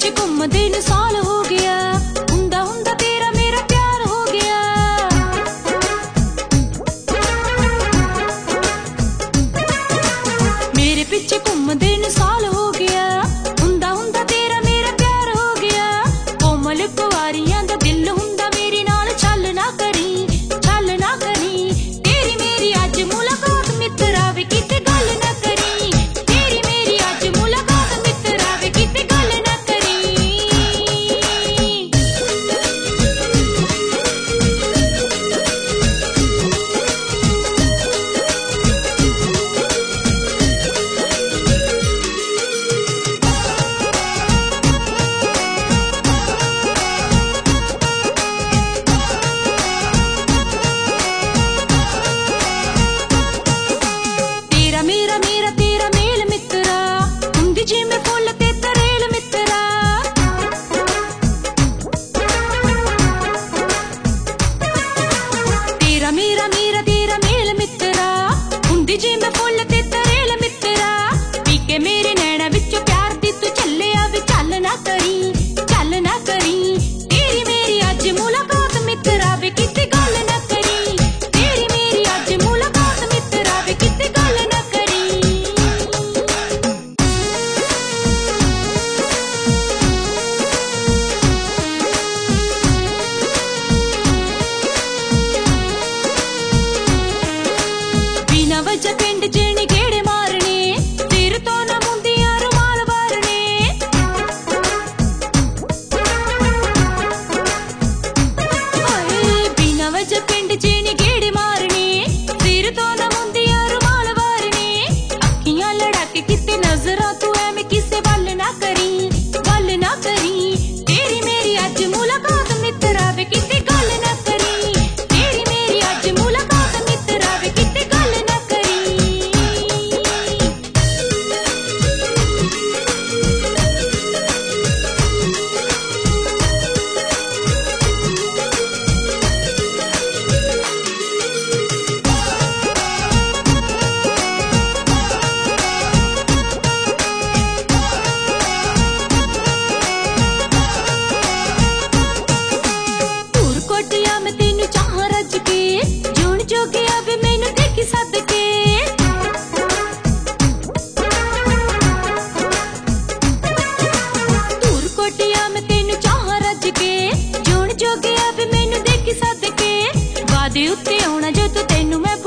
पिछे घूमदे नूं साल हो गया, हुंदा हुंदा तेरा मेरा प्यार हो गया। मेरे पिछे घूमदे नूं साल हो गया, हुंदा हुंदा तेरा मेरा प्यार हो गया। कोमल कुवारियां दा दिल हुंदा मेरे नाल, छल ना करी, छल ना करी। तेरी मेरी अज मुलाकात मित्तरा वे किते गल ना करी, तेरी मेरी अज मुलाकात मित्तरा वे किते गल ना करी। तेरा मेरा मेरा तेरा मेल मित्तरा, हुंदी जिवें फुल ते तरेल मित्तरा। तेरा मेरा मेरा तेरा मेल मित्तरा, हुंदी जिवें फुल ते तरेल मित्तरा। पी के मेरे नैना विचों प्यार दी तू झल्लिया वे, झल ना करी, झल ना करी। तेरी मेरी अज मुलाकात मित्तरा वे किते गल ना करी, तेरी मेरी अज मुलाकात मित्तरा वे किते गल ना करी। बिना वजह पिंड जेने गेड़े मारने, सिर तो ना मुंदियां रुमाल वारने। हाय बिना वजह पिंड जेने गेड़े मारने, सिर तो ना मुंदियां रुमाल वारने। अखियां लड़ा के किते नजरां तू ऐवें किसे वल ना करी, वल ना करी। तेरी मेरी अज मुलाकात मित्तरा वे किते गल ना करी, तेरी मेरी अज मुलाकात मित्तरा वे किते गल ना करी। दूर कोटिया मैं तेनू चाहां रज के, जून जोगिया वे मैनू देखी सदके। दूर कोटिया मैं तेनू चाहां रज के, जून जोगिया वे मैनू देखी सदके। वादे उत्ते आउणा जो तू तेनू मैं